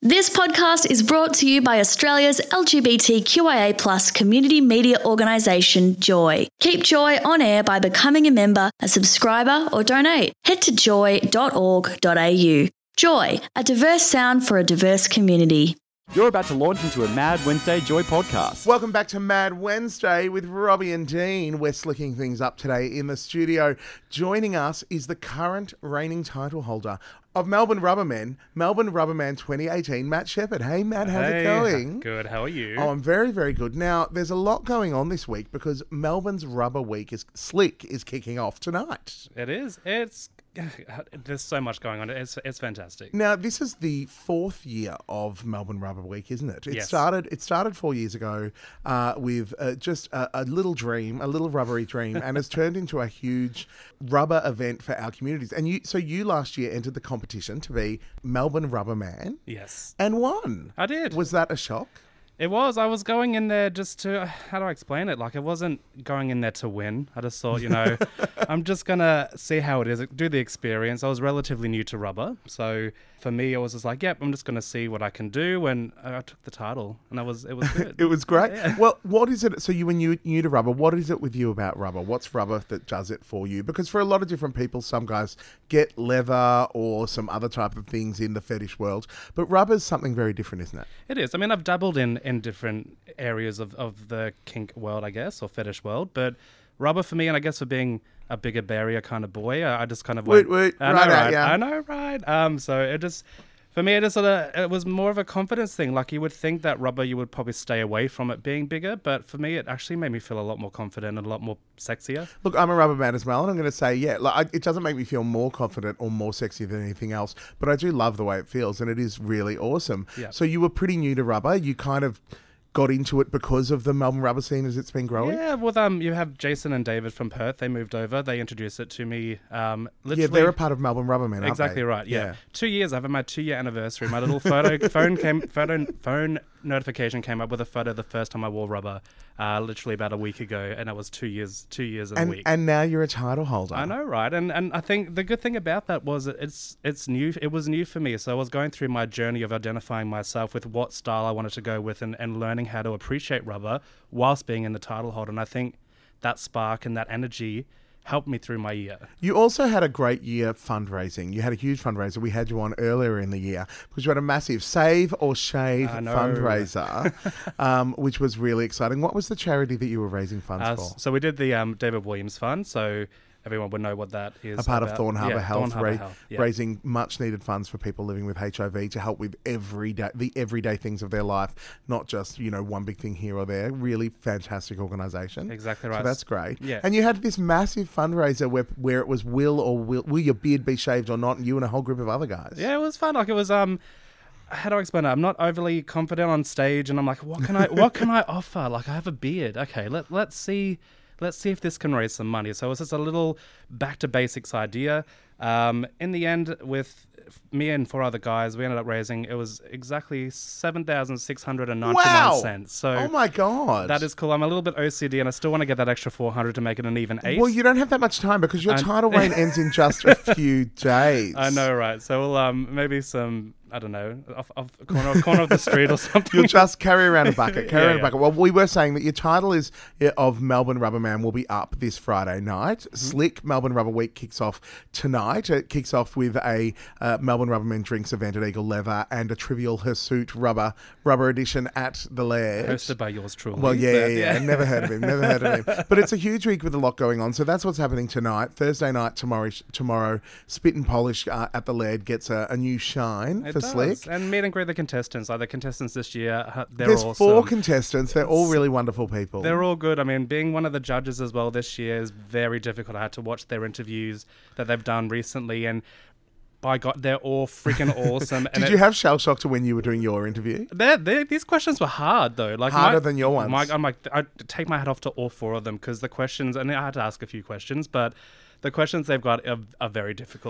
This podcast is brought to you by Australia's LGBTQIA+ community media organisation, Joy. Keep Joy on air by becoming a member, a subscriber or donate. Head to joy.org.au. Joy, a diverse sound for a diverse community. You're about to launch into a Mad Wednesday Joy podcast. Welcome back to Mad Wednesday with Robbie and Dean. We're slicking things up today in the studio. Joining us is the current reigning title holder of Melbourne Rubbermen 2018, Matt Shepherd. Hey, Matt, how's it going? Good, how are you? Oh, I'm very, very good. Now, there's a lot going on this week because Melbourne's Rubber Week Slick is kicking off tonight. It is. There's so much going on. It's fantastic. Now, this is the fourth year of Melbourne Rubber Week, isn't it? It Yes. started 4 years ago with just a little dream, a little rubbery dream, and has turned into a huge rubber event for our communities. And you last year entered the competition to be Melbourne Rubber Man Yes. and won. I did. Was that a shock? It was. I was going in there just to, how do I explain it? Like, I wasn't going in there to win. I just thought, I'm just going to see how it is, do the experience. I was relatively new to rubber. So for me, I was just like, yep, I'm just going to see what I can do. And I took the title and it was good. It was great. Yeah. Well, what is it? So you were new to rubber. What is it with you about rubber? What's rubber that does it for you? Because for a lot of different people, some guys get leather or some other type of things in the fetish world. But rubber's something very different, isn't it? It is. I mean, I've dabbled in different areas of the kink world, I guess, or fetish world. But rubber for me, and I guess for being a bigger barrier kind of boy, I just kind of went, I know, right? So it just, for me, it was more of a confidence thing. Like, you would think that rubber, you would probably stay away from it being bigger, but for me, it actually made me feel a lot more confident and a lot more sexier. Look, I'm a rubber man as well, and I'm going to say, it doesn't make me feel more confident or more sexy than anything else, but I do love the way it feels, and it is really awesome. Yeah. So you were pretty new to rubber. You kind of got into it because of the Melbourne rubber scene as it's been growing? Yeah, well, you have Jason and David from Perth. They moved over. They introduced it to me. Literally, yeah, they're a part of Melbourne Rubbermen, aren't exactly they? right. Yeah. 2 years. I have my 2-year anniversary. My little phone notification came up with a photo the first time I wore rubber, literally about a week ago, and it was 2 years and a week. And now you're a title holder. I know, right? And I think the good thing about that was it's new. It was new for me. So I was going through my journey of identifying myself with what style I wanted to go with and learning how to appreciate rubber whilst being in the title holder. And I think that spark and that energy helped me through my year. You also had a great year fundraising. You had a huge fundraiser. We had you on earlier in the year because you had a massive Save or Shave fundraiser, which was really exciting. What was the charity that you were raising funds for? So we did the David Williams Fund. So everyone would know what that is. A part of Thorn Harbour Health, Yeah. raising much needed funds for people living with HIV to help with the everyday things of their life, not just, one big thing here or there. Really fantastic organisation. Exactly right. So that's great. Yeah. And you had this massive fundraiser where it was will your beard be shaved or not, and you and a whole group of other guys. Yeah, it was fun. Like, it was how do I explain it? I'm not overly confident on stage, and I'm like, what can I offer? Like, I have a beard. Okay, let's see if this can raise some money. So it was just a little back to basics idea. In the end, with me and 4 other guys, we ended up raising, it was exactly $7,699. Wow. So oh my God. that is cool. I'm a little bit OCD and I still want to get that extra 400 to make it an even 8. Well, you don't have that much time because your title reign ends in just a few days. I know, right? So we'll maybe some, I don't know, off corner of the street or something. You'll just carry around a bucket. Yeah. Well, we were saying that your title of Melbourne Rubberman will be up this Friday night. Mm-hmm. Slick Melbourne Rubber Week kicks off tonight. It kicks off with a Melbourne Rubberman drinks event at Eagle Leather and a Trivial Hirsute rubber edition at the Laird. Hosted by yours truly. Well, yeah. Never heard of him. But it's a huge week with a lot going on. So that's what's happening tonight. Thursday night, tomorrow, Spit and Polish at the Laird gets a new shine for Slick. And meet and greet the contestants. Like, the contestants this year, There's awesome. 4 contestants. They're all really wonderful people. They're all good. I mean, being one of the judges as well this year is very difficult. I had to watch their interviews that they've done recently, and by God, they're all freaking awesome. Did you have shell shock to when you were doing your interview? These questions were hard, though. Like, harder than your ones. I take my hat off to all 4 of them because the questions, and I had to ask a few questions, but the questions they've got are very difficult.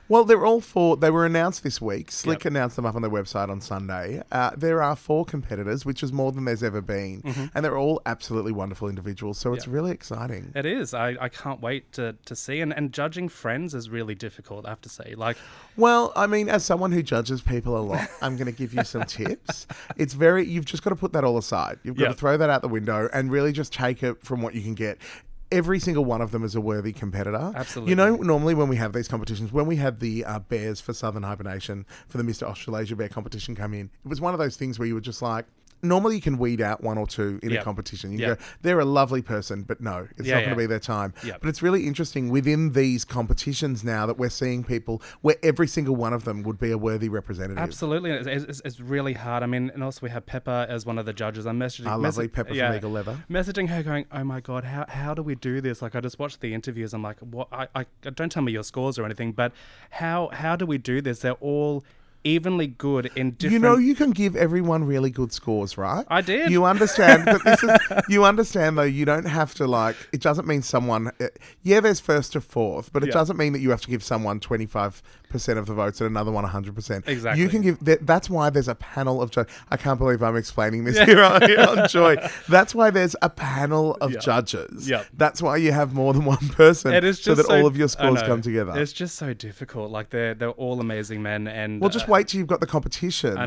Well, they're all 4. They were announced this week. Slick announced them up on their website on Sunday. There are 4 competitors, which is more than there's ever been. Mm-hmm. And they're all absolutely wonderful individuals. So it's really exciting. It is. I can't wait to see. And judging friends is really difficult, I have to say. Well, I mean, as someone who judges people a lot, I'm going to give you some tips. You've just got to put that all aside. You've got to throw that out the window and really just take it from what you can get. Every single one of them is a worthy competitor. Absolutely. You know, normally when we have these competitions, when we had the bears for Southern Hibernation, for the Mr. Australasia Bear competition come in, it was one of those things where you were just like, normally you can weed out 1 or 2 in a competition. You go, they're a lovely person, but no, it's not going to be their time. Yep. But it's really interesting within these competitions now that we're seeing people where every single one of them would be a worthy representative. Absolutely. It's really hard. I mean, and also we have Pepper as one of the judges. I'm messaging... Our lovely Pepper from Eagle Leather. Messaging her going, oh my God, how do we do this? Like, I just watched the interviews. I'm like, what? I don't tell me your scores or anything, but how do we do this? They're all evenly good in different... You know, you can give everyone really good scores, right? I did. You understand, but you understand though, you don't have to it doesn't mean someone... there's first to fourth, but it doesn't mean that you have to give someone 25% of the votes and another one 100%. Exactly. You can give... That's why there's a panel of judges. I can't believe I'm explaining this here on Joy. That's why there's a panel of judges. Yep. That's why you have more than one person, it is just so that all of your scores come together. It's just so difficult. Like, they're all amazing men, and... Well, just wait till you've got the competition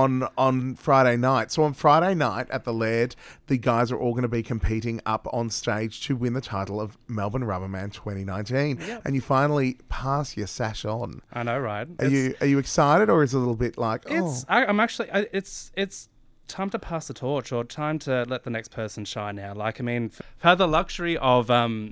on Friday night. So on Friday night at the Laird, the guys are all going to be competing up on stage to win the title of Melbourne Rubberman 2019. Yep. And you finally pass your sash on. I know, right? Are you excited, or is it a little bit like, I'm actually... It's time to pass the torch, or time to let the next person shine now. Like, I mean, I've had the luxury of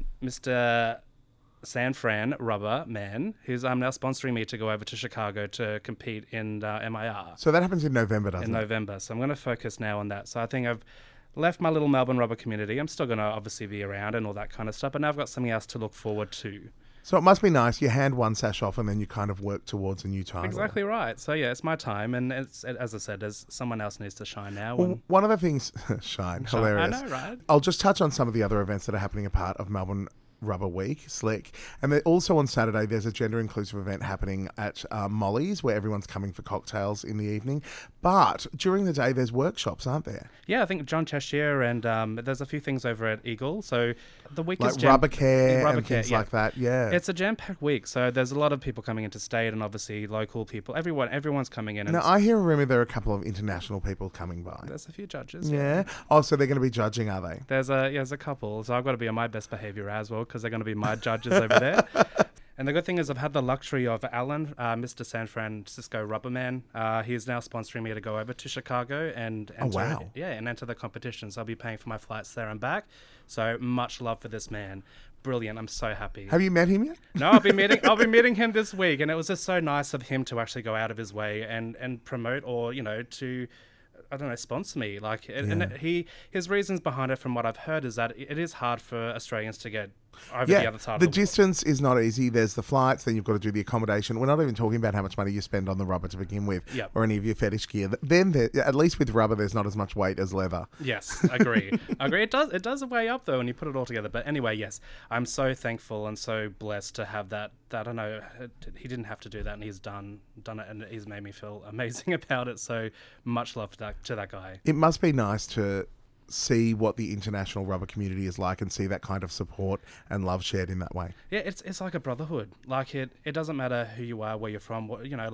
Mr. San Fran Rubber Man, who's now sponsoring me to go over to Chicago to compete in MIR. So that happens in November, doesn't it? In November. So I'm going to focus now on that. So I think I've left my little Melbourne Rubber community. I'm still going to obviously be around and all that kind of stuff, but now I've got something else to look forward to. So it must be nice. You hand one sash off and then you kind of work towards a new title. Exactly right. So yeah, it's my time, and it's, as I said, there's someone else needs to shine now. Well, one of the things... shine. Hilarious. I know, right? I'll just touch on some of the other events that are happening a part of Melbourne Rubber Week, Slick. And also on Saturday, there's a gender inclusive event happening at Molly's, where everyone's coming for cocktails in the evening. But during the day, there's workshops, aren't there? Yeah, I think John Cheshire, and there's a few things over at Eagle. So the week is rubber care and things like that. Yeah, it's a jam-packed week. So there's a lot of people coming into state, and obviously local people. Everyone's coming in. Now I hear a rumor there are a couple of international people coming by. There's a few judges. Yeah. Oh, so they're going to be judging, are they? There's a couple. So I've got to be on my best behavior as well, because they're going to be my judges over there. And the good thing is I've had the luxury of Alan, Mr. San Francisco Rubberman. He is now sponsoring me to go over to Chicago and enter, and enter the competition. So I'll be paying for my flights there and back. So much love for this man. Brilliant. I'm so happy. Have you met him yet? No, I'll be meeting him this week. And it was just so nice of him to actually go out of his way and promote, or, to... I don't know, sponsor me. And his reasons behind it, from what I've heard, is that it is hard for Australians to get over the other side of the world. Distance is not easy. There's the flights, then you've got to do the accommodation. We're not even talking about how much money you spend on the rubber to begin with, or any of your fetish gear. Then, at least with rubber, there's not as much weight as leather. Yes, agree. It does weigh up, though, when you put it all together. But anyway, yes, I'm so thankful and so blessed to have that. I don't know, he didn't have to do that, and he's done it, and he's made me feel amazing about it. So much love to that guy. It must be nice to see what the international rubber community is like and see that kind of support and love shared in that way. Yeah, it's like a brotherhood. Like, it doesn't matter who you are, where you're from,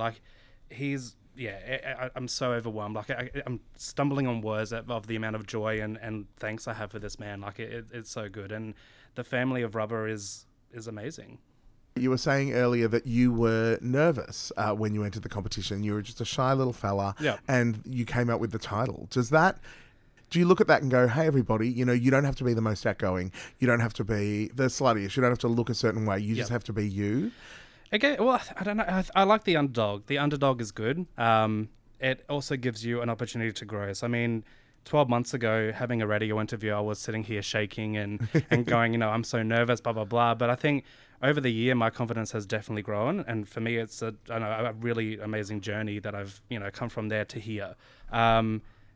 I'm so overwhelmed. Like, I'm stumbling on words of the amount of joy and thanks I have for this man. Like, it's so good, and the family of rubber is amazing. You were saying earlier that you were nervous when you entered the competition. You were just a shy little fella, and you came out with the title. Do you look at that and go, hey, everybody, you don't have to be the most outgoing. You don't have to be the sluttiest. You don't have to look a certain way. You just have to be you. Okay, well, I don't know. I like the underdog. The underdog is good. It also gives you an opportunity to grow. So, I mean, 12 months ago, having a radio interview, I was sitting here shaking and going, I'm so nervous, blah, blah, blah. But I think over the year, my confidence has definitely grown. And for me, it's a really amazing journey that I've, come from there to here.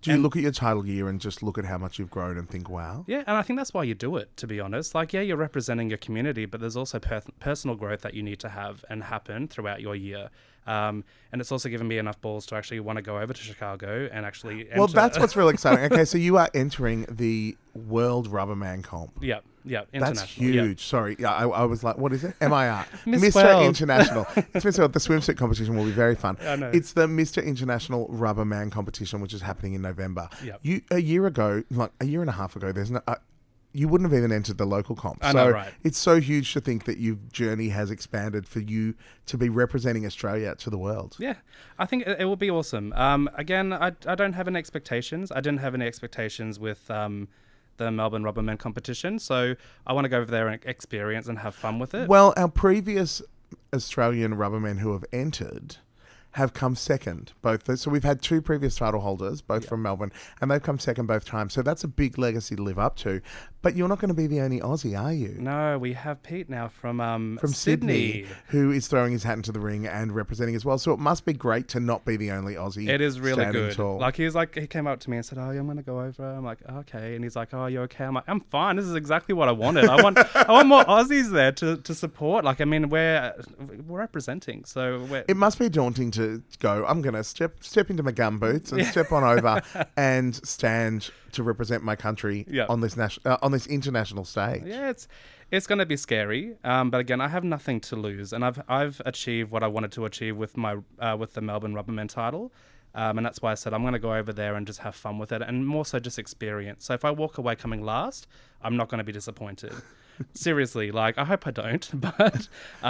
Do you look at your title year and just look at how much you've grown and think, wow? Yeah, and I think that's why you do it, to be honest. Like, yeah, you're representing your community, but there's also personal growth that you need to have and happen throughout your year. And it's also given me enough balls to actually want to go over to Chicago and actually enter. Well, that's what's really exciting. Okay, so you are entering the World Rubberman Comp. Yeah, international. That's huge. Yeah. Sorry, yeah, I was like, what is it? MIR. Miss Mr. World. International. It's Mr. World. The swimsuit competition will be very fun. I know. It's the Mr. International Rubberman competition, which is happening in November. Yep. A year and a half ago, there's no... you wouldn't have even entered the local comp. I know, right. It's so huge to think that your journey has expanded for you to be representing Australia to the world. Yeah, I think it will be awesome. Again, I don't have any expectations. I didn't have any expectations with the Melbourne Rubberman competition, so I want to go over there and experience and have fun with it. Well, our previous Australian rubbermen who have entered have come second, both. So we've had two previous title holders, both from Melbourne, and they've come second both times. So that's a big legacy to live up to. But you're not going to be the only Aussie, are you? No, we have Pete now from Sydney, who is throwing his hat into the ring and representing as well. So it must be great to not be the only Aussie. It is really good. Tall. Like he came up to me and said, "Oh, yeah, I'm going to go over." I'm like, "Okay," and he's like, "Oh, you okay?" I'm like, "I'm fine. This is exactly what I wanted. I want more Aussies there to support. Like, I mean, we're representing, so it must be daunting to go. I'm going to step into my gum boots and step on over and stand to represent my country on this international stage. Yeah, it's going to be scary, but again, I have nothing to lose, and I've achieved what I wanted to achieve with my with the Melbourne Rubberman title, and that's why I said I'm going to go over there and just have fun with it, and more so just experience. So if I walk away coming last, I'm not going to be disappointed. Seriously, like I hope I don't, but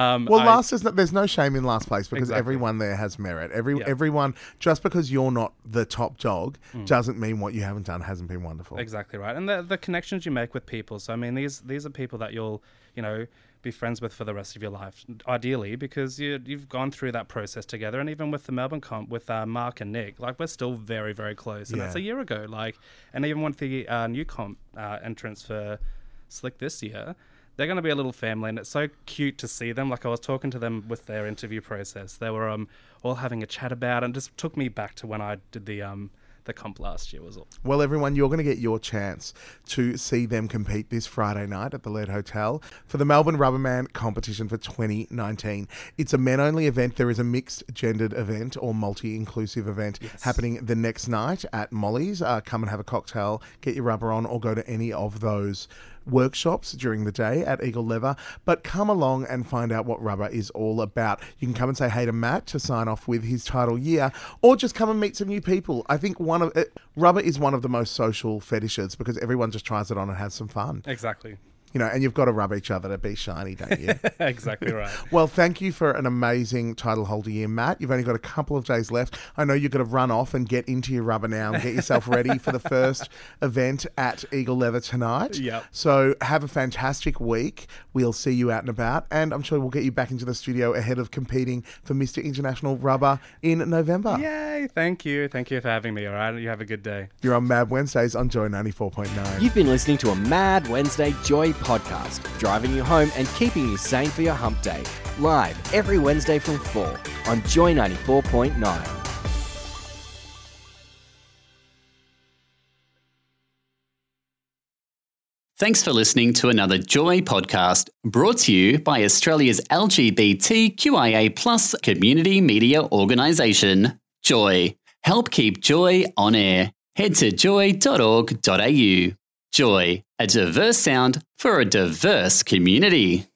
there's no shame in last place because everyone there has merit. Everyone, just because you're not the top dog doesn't mean what you haven't done hasn't been wonderful. Exactly right, and the connections you make with people. So I mean, these are people that you'll be friends with for the rest of your life, ideally, because you've gone through that process together. And even with the Melbourne comp with Mark and Nick, like we're still very, very close, and that's a year ago. Like, and even with the new comp entrance for Slick this year, they're going to be a little family, and it's so cute to see them. Like I was talking to them with their interview process, they were all having a chat about it, and just took me back to when I did the comp last year was all. Well, everyone, you're going to get your chance to see them compete this Friday night at the Lead Hotel for the Melbourne Rubberman competition for 2019. It's a men-only event. There is a mixed-gendered event or multi-inclusive event happening the next night at Molly's. Come and have a cocktail, get your rubber on, or go to any of those workshops during the day at Eagle Leather, but come along and find out what rubber is all about. You can come and say hey to Matt to sign off with his title year, or just come and meet some new people. I think rubber is one of the most social fetishes because everyone just tries it on and has some fun. Exactly. And you've got to rub each other to be shiny, don't you? Exactly right. Well, thank you for an amazing title holder year, Matt. You've only got a couple of days left. I know you've got to run off and get into your rubber now and get yourself ready for the first event at Eagle Leather tonight. Yep. So have a fantastic week. We'll see you out and about, and I'm sure we'll get you back into the studio ahead of competing for Mr. International Rubber in November. Yay! Thank you. Thank you for having me, all right? You have a good day. You're on Mad Wednesdays on Joy 94.9. You've been listening to a Mad Wednesday Joy podcast, driving you home and keeping you sane for your hump day. Live every Wednesday from 4 on Joy 94.9. Thanks for listening to another Joy podcast brought to you by Australia's LGBTQIA+ community media organisation, Joy. Help keep Joy on air. Head to joy.org.au. Joy, a diverse sound for a diverse community.